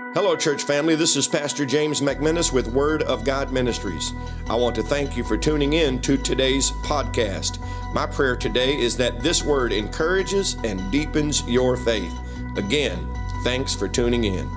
Hello, church family. This is Pastor James McMinnis with Word of God Ministries. I want to thank you for tuning in to today's podcast. My prayer today is that this word encourages and deepens your faith. Again, thanks for tuning in.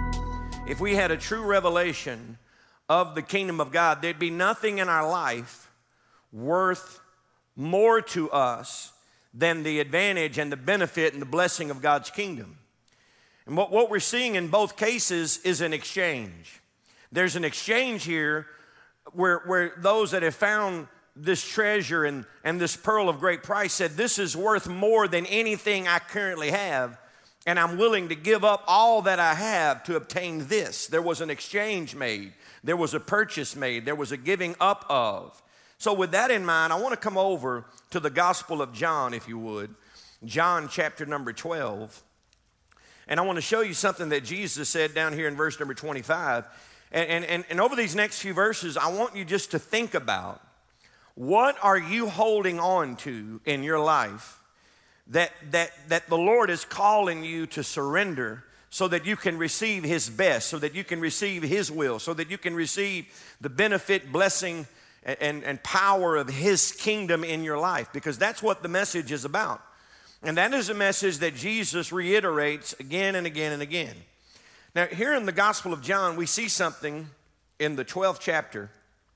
If we had a true revelation of the kingdom of God, there'd be nothing in our life worth more to us than the advantage and the benefit and the blessing of God's kingdom. And what we're seeing in both cases is an exchange. There's an exchange here where those that have found this treasure and this pearl of great price said, this is worth more than anything I currently have, and I'm willing to give up all that I have to obtain this. There was an exchange made. There was a purchase made. There was a giving up of. So with that in mind, I want to come over to the Gospel of John, if you would. John chapter number 12. And I want to show you something that Jesus said down here in verse number 25. And over these next few verses, I want you just to think about, what are you holding on to in your life that the Lord is calling you to surrender so that you can receive His best, so that you can receive His will, so that you can receive the benefit, blessing, and power of His kingdom in your life? Because that's what the message is about. And that is a message that Jesus reiterates again and again and again. Now, here in the Gospel of John, we see something in the 12th chapter,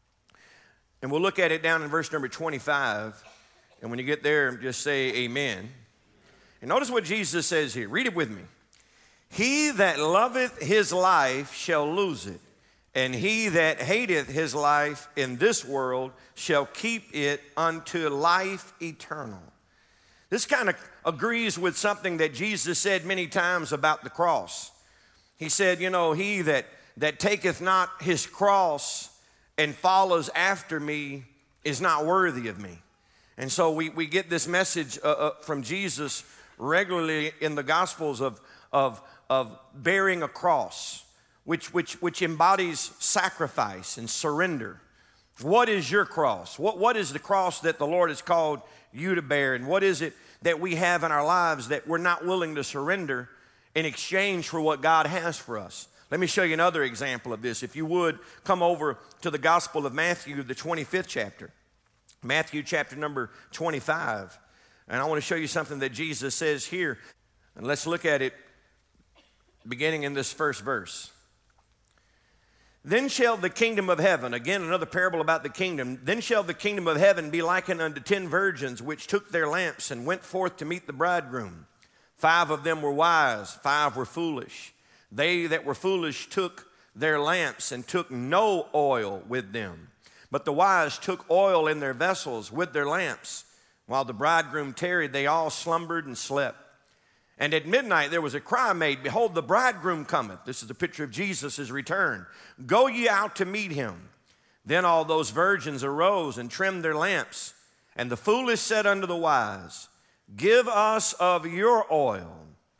and we'll look at it down in verse number 25. And when you get there, just say amen. And notice what Jesus says here. Read it with me. He that loveth his life shall lose it, and he that hateth his life in this world shall keep it unto life eternal. This kind of agrees with something that Jesus said many times about the cross. He said, he that taketh not his cross and follows after me is not worthy of me. And so we get this message from Jesus regularly in the Gospels of bearing a cross, which embodies sacrifice and surrender. What is your cross? What is the cross that the Lord has called you to bear? And what is it that we have in our lives that we're not willing to surrender in exchange for what God has for us? Let me show you another example of this. If you would, come over to the Gospel of Matthew, the 25th chapter. Matthew chapter number 25. And I want to show you something that Jesus says here. And let's look at it beginning in this first verse. Then shall the kingdom of heaven, again another parable about the kingdom, then shall the kingdom of heaven be likened unto 10 virgins, which took their lamps and went forth to meet the bridegroom. 5 of them were wise, 5 were foolish. They that were foolish took their lamps and took no oil with them. But the wise took oil in their vessels with their lamps. While the bridegroom tarried, they all slumbered and slept. And at midnight there was a cry made, Behold, the bridegroom cometh. This is a picture of Jesus' return. Go ye out to meet him. Then all those virgins arose and trimmed their lamps. And the foolish said unto the wise, Give us of your oil.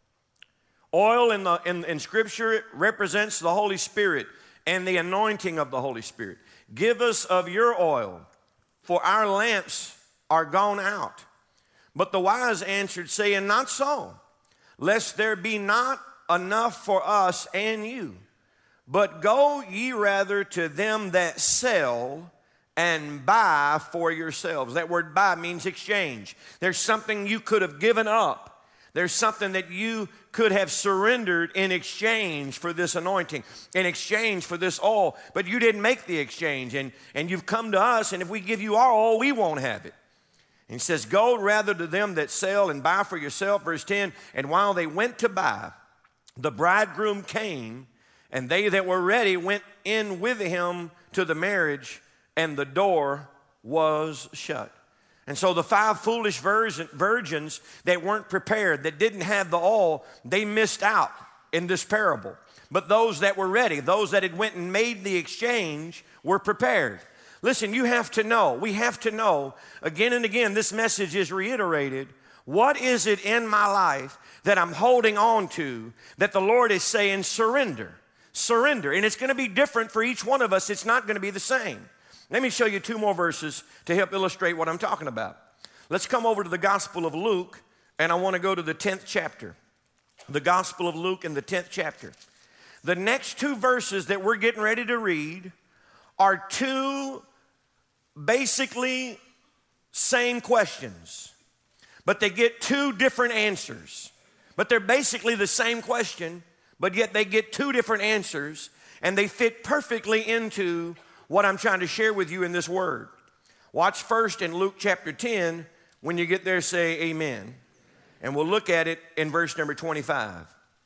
Oil in Scripture represents the Holy Spirit and the anointing of the Holy Spirit. Give us of your oil, for our lamps are gone out. But the wise answered, saying, Not so, lest there be not enough for us and you. But go ye rather to them that sell and buy for yourselves. That word buy means exchange. There's something you could have given up. There's something that you could have surrendered in exchange for this anointing, in exchange for this oil. But you didn't make the exchange, and you've come to us, and if we give you our oil, we won't have it. And he says, Go rather to them that sell and buy for yourself. Verse 10, and while they went to buy, the bridegroom came, and they that were ready went in with him to the marriage, and the door was shut. And so the 5 foolish virgins that weren't prepared, that didn't have the oil, they missed out in this parable. But those that were ready, those that had went and made the exchange, were prepared. Listen, you have to know, we have to know, again and again, this message is reiterated. What is it in my life that I'm holding on to that the Lord is saying surrender? Surrender. And it's going to be different for each one of us. It's not going to be the same. Let me show you 2 more verses to help illustrate what I'm talking about. Let's come over to the Gospel of Luke, and I want to go to the 10th chapter. The Gospel of Luke in the 10th chapter. The next two verses that we're getting ready to read are two basically same questions, but they get two different answers. But they're basically the same question, but yet they get two different answers, and they fit perfectly into what I'm trying to share with you in this word. Watch first in Luke chapter 10. When you get there, say amen. And we'll look at it in verse number 25.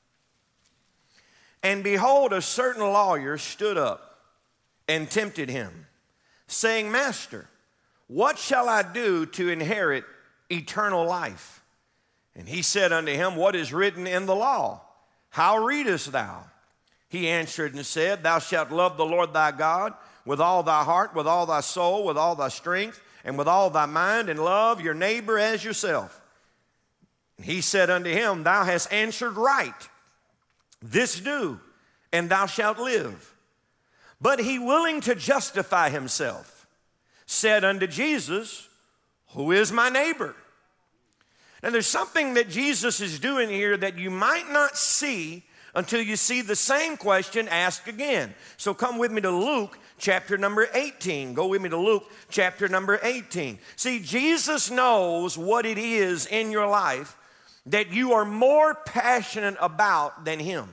And behold, a certain lawyer stood up and tempted him, saying, Master, what shall I do to inherit eternal life? And he said unto him, What is written in the law? How readest thou? He answered and said, Thou shalt love the Lord thy God with all thy heart, with all thy soul, with all thy strength, and with all thy mind, and love your neighbor as yourself. And he said unto him, Thou hast answered right. This do, and thou shalt live. But he, willing to justify himself, said unto Jesus, Who is my neighbor? And there's something that Jesus is doing here that you might not see until you see the same question asked again. So come with me to Luke chapter number 18. Go with me to Luke chapter number 18. See, Jesus knows what it is in your life that you are more passionate about than him.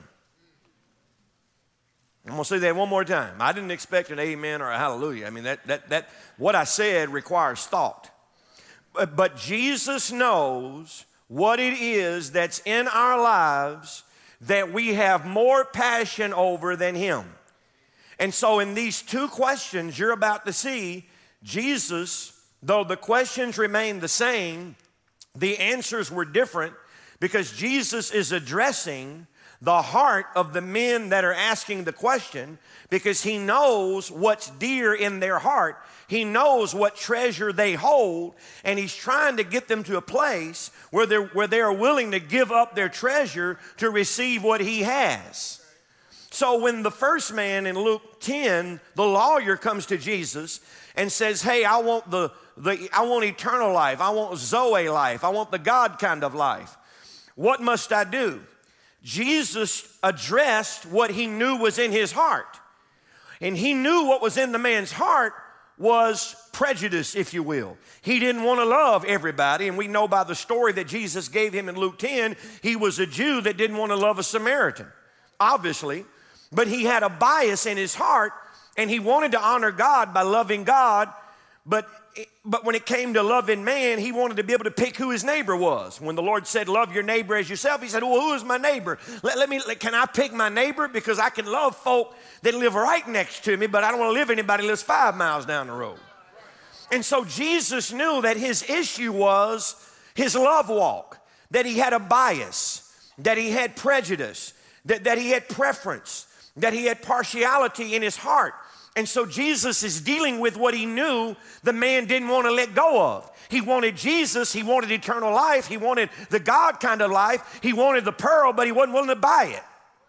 I'm going to say that one more time. I didn't expect an amen or a hallelujah. I mean, that what I said requires thought. But Jesus knows what it is that's in our lives that we have more passion over than him. And so in these two questions you're about to see, Jesus, though the questions remain the same, the answers were different because Jesus is addressing the heart of the men that are asking the question, because he knows what's dear in their heart. He knows what treasure they hold, and he's trying to get them to a place where they are willing to give up their treasure to receive what he has. So when the first man in Luke 10, the lawyer, comes to Jesus and says, Hey, I want I want eternal life. I want Zoe life. I want the God kind of life. What must I do? Jesus addressed what he knew was in his heart. And he knew what was in the man's heart was prejudice, if you will. He didn't want to love everybody. And we know by the story that Jesus gave him in Luke 10, he was a Jew that didn't want to love a Samaritan, obviously. But he had a bias in his heart, and he wanted to honor God by loving God. But when it came to loving man, he wanted to be able to pick who his neighbor was. When the Lord said, love your neighbor as yourself, he said, well, who is my neighbor? Can I pick my neighbor? Because I can love folk that live right next to me, but I don't want to live anybody that lives 5 miles down the road. And so Jesus knew that his issue was his love walk, that he had a bias, that he had prejudice, that he had preference, that he had partiality in his heart. And so Jesus is dealing with what he knew the man didn't want to let go of. He wanted Jesus, he wanted eternal life, he wanted the God kind of life, he wanted the pearl, but he wasn't willing to buy it.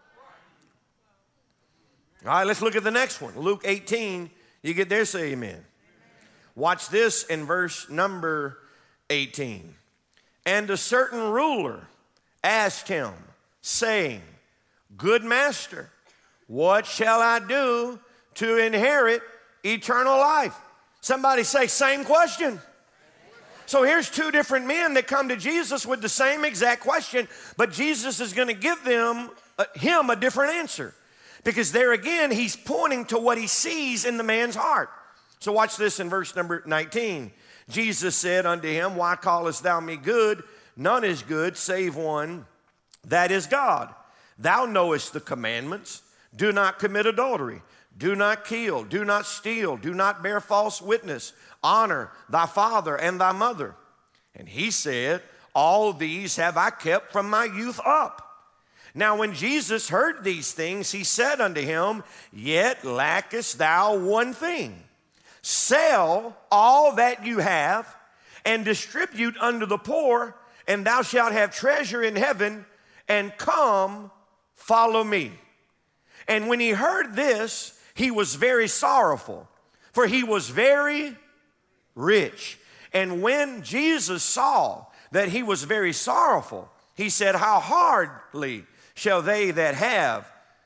All right, let's look at the next one. Luke 18, you get there, say amen. Watch this in verse number 18. And a certain ruler asked him, saying, Good master, what shall I do to inherit eternal life? Somebody say, same question. So here's two different men that come to Jesus with the same exact question, but Jesus is going to give him a different answer. Because there again, he's pointing to what he sees in the man's heart. So watch this in verse number 19. Jesus said unto him, Why callest thou me good? None is good save one, that is God. Thou knowest the commandments. Do not commit adultery. Do not kill, do not steal, do not bear false witness. Honor thy father and thy mother. And he said, All these have I kept from my youth up. Now when Jesus heard these things, he said unto him, Yet lackest thou one thing. Sell all that you have and distribute unto the poor, and thou shalt have treasure in heaven, and come, follow me. And when he heard this, he was very sorrowful, for he was very rich. And when Jesus saw that he was very sorrowful, he said, How hardly shall they that have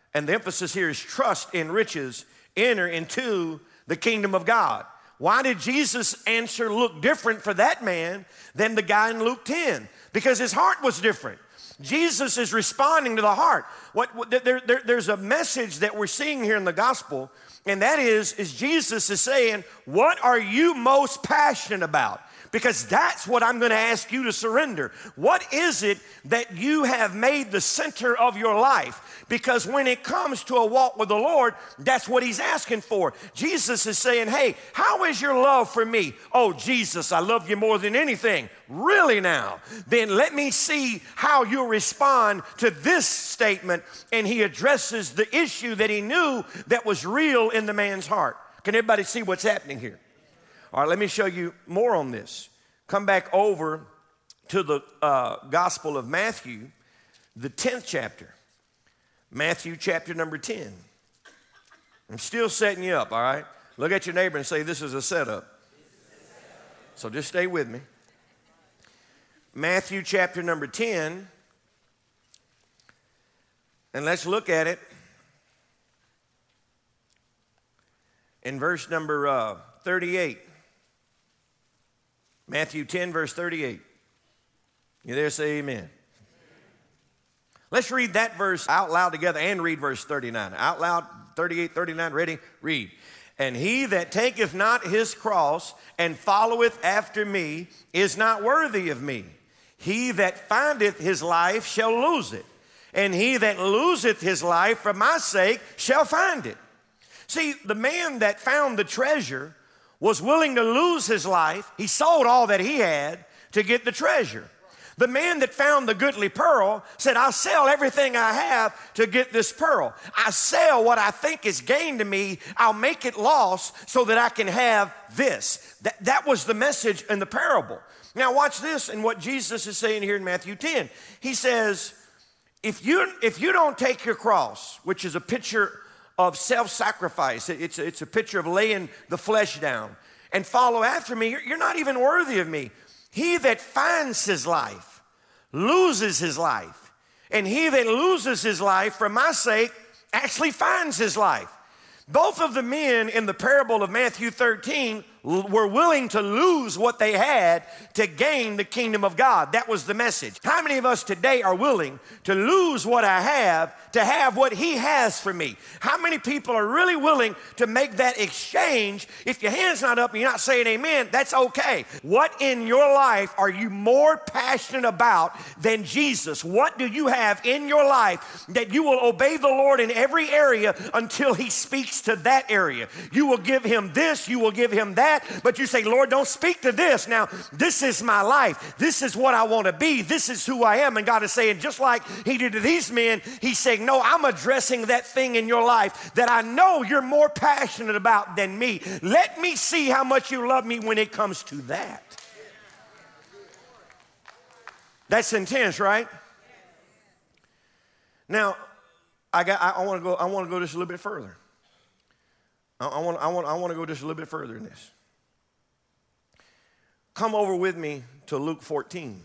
and the emphasis here is trust in riches, enter into the kingdom of God. Why did Jesus' answer look different for that man than the guy in Luke 10? Because his heart was different. Jesus is responding to the heart. There's a message that we're seeing here in the gospel, and that is Jesus is saying, what are you most passionate about? Because that's what I'm going to ask you to surrender. What is it that you have made the center of your life? Because when it comes to a walk with the Lord, that's what he's asking for. Jesus is saying, hey, how is your love for me? Oh, Jesus, I love you more than anything. Really now? Then let me see how you'll respond to this statement. And he addresses the issue that he knew that was real in the man's heart. Can everybody see what's happening here? All right, let me show you more on this. Come back over to the Gospel of Matthew, the 10th chapter. Matthew chapter number 10. I'm still setting you up, all right? Look at your neighbor and say, this is a setup. So just stay with me. Matthew chapter number 10. And let's look at it in verse number 38. Matthew 10, verse 38. You there? Say amen. Let's read that verse out loud together and read verse 39. Out loud, 38, 39, ready? Read. And he that taketh not his cross and followeth after me is not worthy of me. He that findeth his life shall lose it, and he that loseth his life for my sake shall find it. See, the man that found the treasure was willing to lose his life. He sold all that he had to get the treasure. The man that found the goodly pearl said, I'll sell everything I have to get this pearl. I sell what I think is gain to me. I'll make it loss so that I can have this. That was the message in the parable. Now watch this and what Jesus is saying here in Matthew 10. He says, if you don't take your cross, which is a picture of self-sacrifice. It's a picture of laying the flesh down and follow after me. You're not even worthy of me. He that finds his life loses his life, and he that loses his life for my sake actually finds his life. Both of the men in the parable of Matthew 13 were willing to lose what they had to gain the kingdom of God. That was the message. How many of us today are willing to lose what I have to have what he has for me? How many people are really willing to make that exchange? If your hand's not up and you're not saying amen, that's okay. What in your life are you more passionate about than Jesus? What do you have in your life that you will obey the Lord in every area until he speaks to that area? You will give him this, you will give him that, but you say, Lord, don't speak to this. Now, this is my life. This is what I want to be. This is who I am. And God is saying, just like he did to these men, he's saying, no, I'm addressing that thing in your life that I know you're more passionate about than me. Let me see how much you love me when it comes to that. That's intense, right? Now, I want to go just a little bit further. I want to go just a little bit further in this. Come over with me to Luke 14.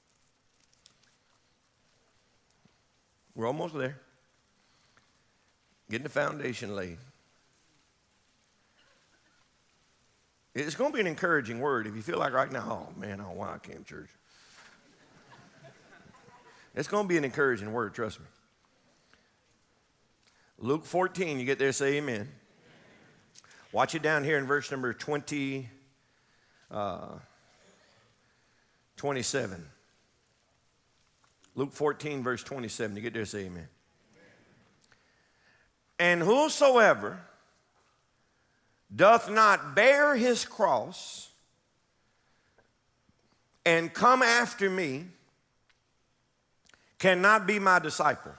We're almost there. Getting the foundation laid. It's going to be an encouraging word. If you feel like right now, oh man, I don't know why I came to church. It's going to be an encouraging word, trust me. Luke 14, you get there, say amen. Watch it down here in verse number 27. Luke 14, verse 27. You get there, say amen. And whosoever doth not bear his cross and come after me cannot be my disciple.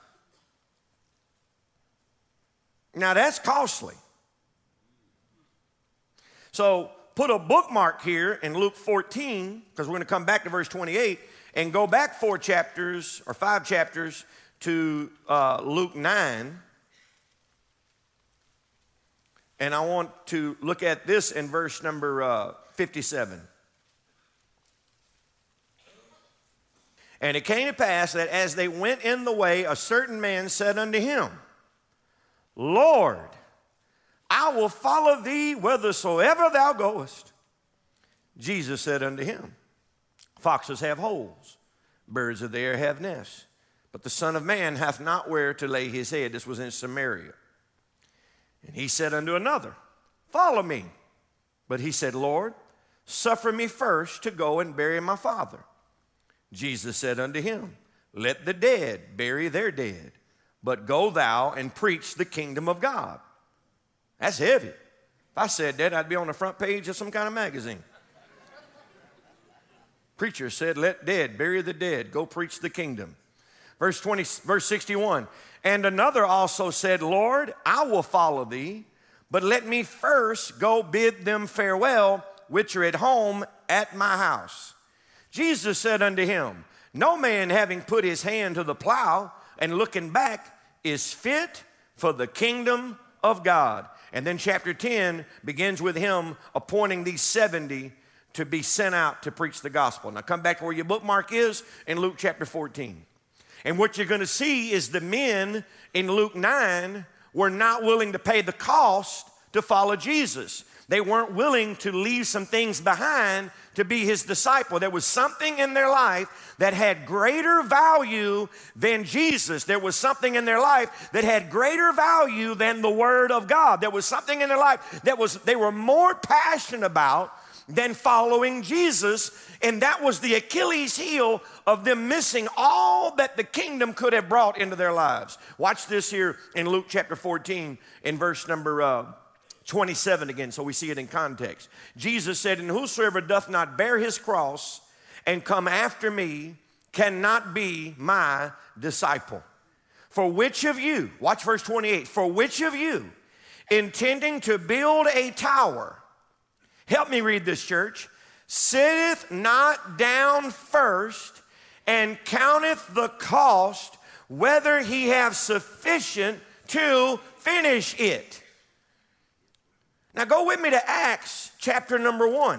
Now that's costly. So put a bookmark here in Luke 14, because we're going to come back to verse 28, and go back 4 chapters or 5 chapters to Luke 9. And I want to look at this in verse number 57. And it came to pass that as they went in the way, a certain man said unto him, Lord, I will follow thee whithersoever thou goest. Jesus said unto him, foxes have holes, birds of the air have nests, but the Son of Man hath not where to lay his head. This was in Samaria. And he said unto another, follow me. But he said, Lord, suffer me first to go and bury my father. Jesus said unto him, let the dead bury their dead, but go thou and preach the kingdom of God. That's heavy. If I said that, I'd be on the front page of some kind of magazine. Preacher said, let dead bury the dead, go preach the kingdom. Verse 61, and another also said, Lord, I will follow thee, but let me first go bid them farewell, which are at home at my house. Jesus said unto him, no man having put his hand to the plow and looking back is fit for the kingdom of God. And then chapter 10 begins with him appointing these 70 to be sent out to preach the gospel. Now come back to where your bookmark is in Luke chapter 14. And what you're going to see is the men in Luke 9 were not willing to pay the cost to follow Jesus. They weren't willing to leave some things behind to be his disciple. There was something in their life that had greater value than Jesus. There was something in their life that had greater value than the Word of God. There was something in their life that they were more passionate about than following Jesus, and that was the Achilles heel of them missing all that the kingdom could have brought into their lives. Watch this here in Luke chapter 14 in verse number 27 again, so we see it in context. Jesus said, and whosoever doth not bear his cross and come after me cannot be my disciple. For which of you, watch verse 28, for which of you, intending to build a tower, help me read this, church, sitteth not down first and counteth the cost, whether he have sufficient to finish it. Now go with me to Acts chapter number 1.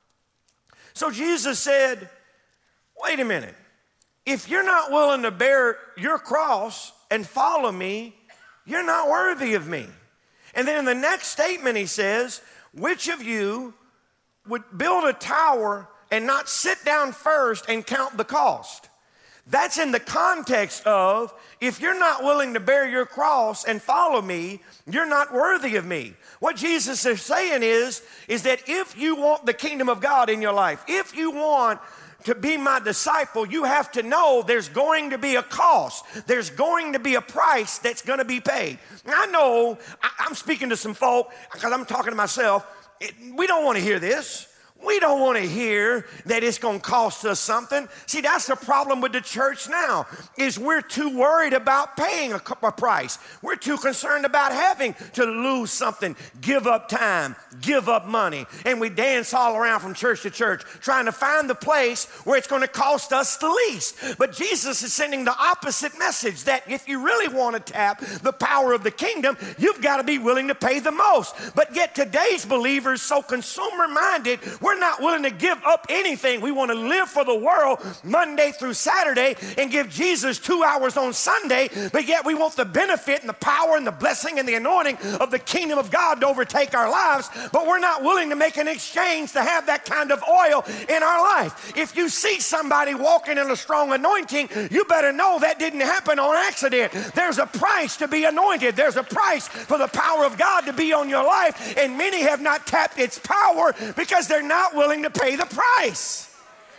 So Jesus said, wait a minute. If you're not willing to bear your cross and follow me, you're not worthy of me. And then in the next statement he says, which of you would build a tower and not sit down first and count the cost? That's in the context of, if you're not willing to bear your cross and follow me, you're not worthy of me. What Jesus is saying is that if you want the kingdom of God in your life, if you want to be my disciple, you have to know there's going to be a cost. There's going to be a price that's going to be paid. I know, I'm speaking to some folk, because I'm talking to myself, we don't want to hear this. We don't want to hear that it's going to cost us something. See, that's the problem with the church now, is we're too worried about paying a price. We're too concerned about having to lose something, give up time, give up money. And we dance all around from church to church trying to find the place where it's going to cost us the least. But Jesus is sending the opposite message, that if you really want to tap the power of the kingdom, you've got to be willing to pay the most. But yet today's believers, so consumer-minded, we're not willing to give up anything. We want to live for the world Monday through Saturday and give Jesus 2 hours on Sunday, but yet we want the benefit and the power and the blessing and the anointing of the kingdom of God to overtake our lives, but we're not willing to make an exchange to have that kind of oil in our life. If you see somebody walking in a strong anointing, you better know that didn't happen on accident. There's a price to be anointed. There's a price for the power of God to be on your life, and many have not tapped its power because they're not willing to pay the price.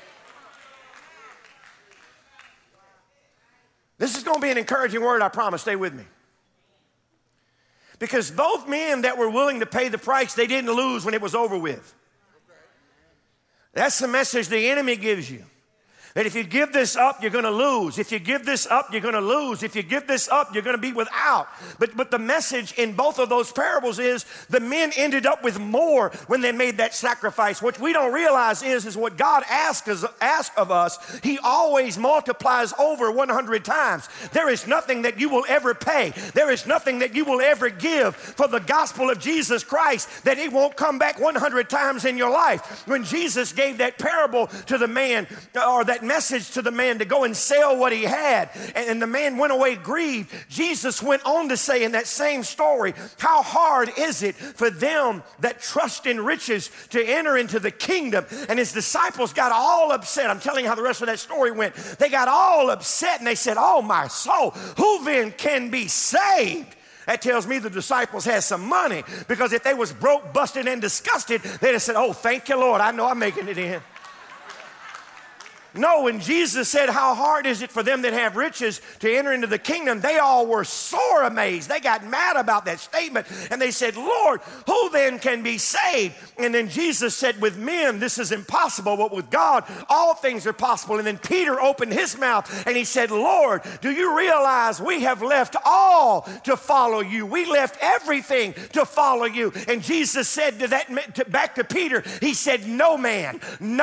This is going to be an encouraging word, I promise. Stay with me. Because both men that were willing to pay the price, they didn't lose when it was over with. That's the message the enemy gives you. That if you give this up, you're going to lose. If you give this up, you're going to lose. If you give this up, you're going to be without. But the message in both of those parables is the men ended up with more when they made that sacrifice. What we don't realize is what God asks of us, He always multiplies over 100 times. There is nothing that you will ever pay. There is nothing that you will ever give for the gospel of Jesus Christ that it won't come back 100 times in your life. When Jesus gave that parable to the man, or that that message to the man to go and sell what he had. And the man went away grieved. Jesus went on to say in that same story, how hard is it for them that trust in riches to enter into the kingdom? And his disciples got all upset. I'm telling you how the rest of that story went. They got all upset and they said, oh my soul, who then can be saved? That tells me the disciples had some money, because if they was broke, busted, and disgusted, they'd have said, oh, thank you, Lord, I know I'm making it in. No, when Jesus said, how hard is it for them that have riches to enter into the kingdom, they all were sore amazed. They got mad about that statement, and they said, Lord, who then can be saved? And then Jesus said, with men this is impossible, but with God all things are possible. And then Peter opened his mouth and he said, Lord, do you realize we have left all to follow you? We left everything to follow you. And Jesus said back to Peter, he said, no man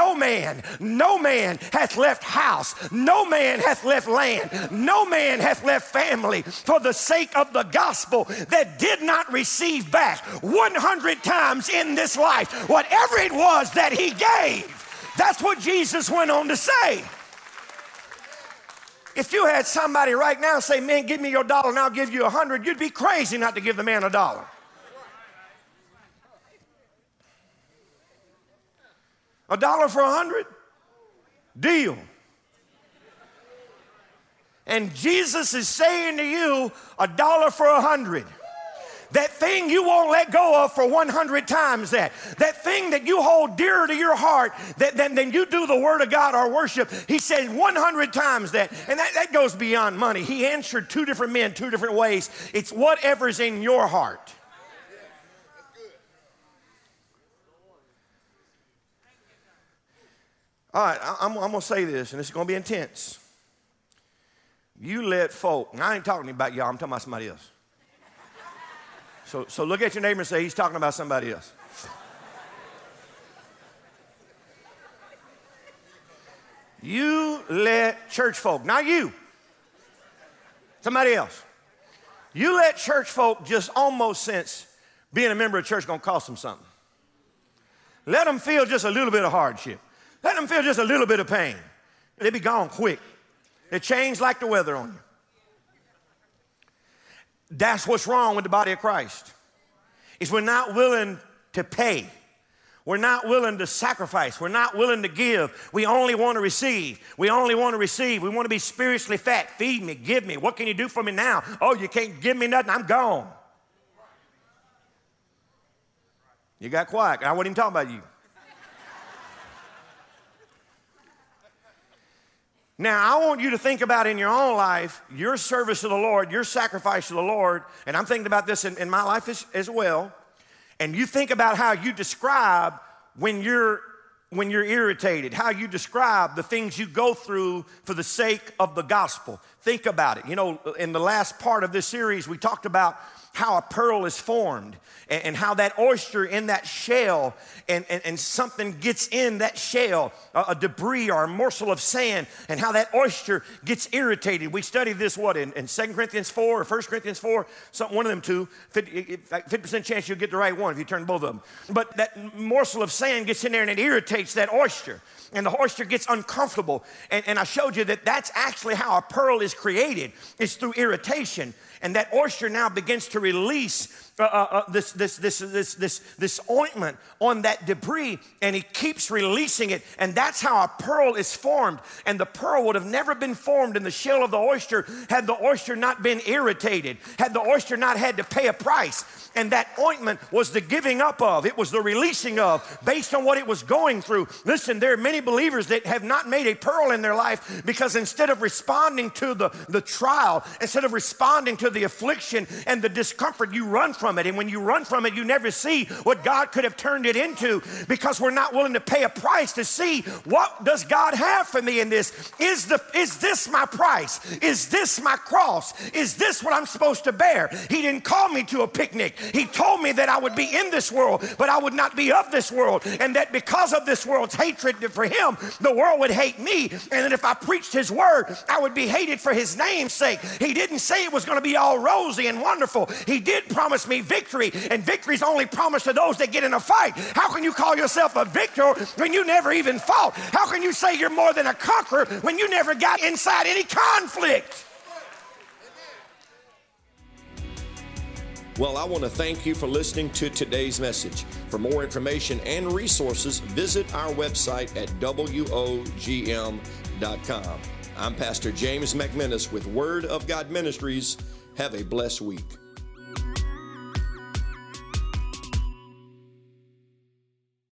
hath left house, no man hath left land, no man hath left family for the sake of the gospel that did not receive back 100 times in this life whatever it was that he gave. That's what Jesus went on to say. If you had somebody right now say, man, give me your $1 and I'll give you 100, you'd be crazy not to give the man $1. $1 for 100? Deal. And Jesus is saying to you, $1 for 100. That thing you won't let go of for 100 times that. That thing that you hold dearer to your heart than you do the word of God or worship. He said 100 times that. And that goes beyond money. He answered two different men, two different ways. It's whatever's in your heart. All right, I'm going to say this, and it's going to be intense. You let folk, and I ain't talking about y'all, I'm talking about somebody else. So look at your neighbor and say, he's talking about somebody else. You let church folk, not you, somebody else. You let church folk just almost sense being a member of church going to cost them something. Let them feel just a little bit of hardship. Let them feel just a little bit of pain. They'll be gone quick. They change like the weather on you. That's what's wrong with the body of Christ. Is we're not willing to pay. We're not willing to sacrifice. We're not willing to give. We only want to receive. We only want to receive. We want to be spiritually fat. Feed me, give me. What can you do for me now? Oh, you can't give me nothing. I'm gone. You got quiet. I wasn't even talking about you. Now, I want you to think about in your own life, your service to the Lord, your sacrifice to the Lord, and I'm thinking about this in my life as well, and you think about how you describe when you're irritated, how you describe the things you go through for the sake of the gospel. Think about it. You know, in the last part of this series, we talked about how a pearl is formed and how that oyster in that shell and something gets in that shell, a debris or a morsel of sand, and how that oyster gets irritated. We studied this, in 2 Corinthians 4 or 1 Corinthians 4, one of them two, 50% chance you'll get the right one if you turn both of them. But that morsel of sand gets in there and it irritates that oyster. And the oyster gets uncomfortable. And I showed you that that's actually how a pearl is created. It's through irritation. And that oyster now begins to release this ointment on that debris, and he keeps releasing it, and that's how a pearl is formed. And the pearl would have never been formed in the shell of the oyster had the oyster not been irritated, had the oyster not had to pay a price. And that ointment was the giving up of, it was the releasing of, based on what it was going through. Listen, there are many believers that have not made a pearl in their life because instead of responding to the trial, instead of responding to the affliction and the discomfort, you run from it. And when you run from it, you never see what God could have turned it into, because we're not willing to pay a price to see what does God have for me in this. Is this my price? Is this my cross? Is this what I'm supposed to bear? He didn't call me to a picnic. He told me that I would be in this world, but I would not be of this world, and that because of this world's hatred for him, the world would hate me, and that if I preached his word, I would be hated for his name's sake. He didn't say it was going to be all rosy and wonderful. He did promise me me victory, and victory's only promised to those that get in a fight. How can you call yourself a victor when you never even fought? How can you say you're more than a conqueror when you never got inside any conflict? Well, I want to thank you for listening to today's message. For more information and resources, visit our website at WOGM.com. I'm Pastor James McManus with Word of God Ministries. Have a blessed week.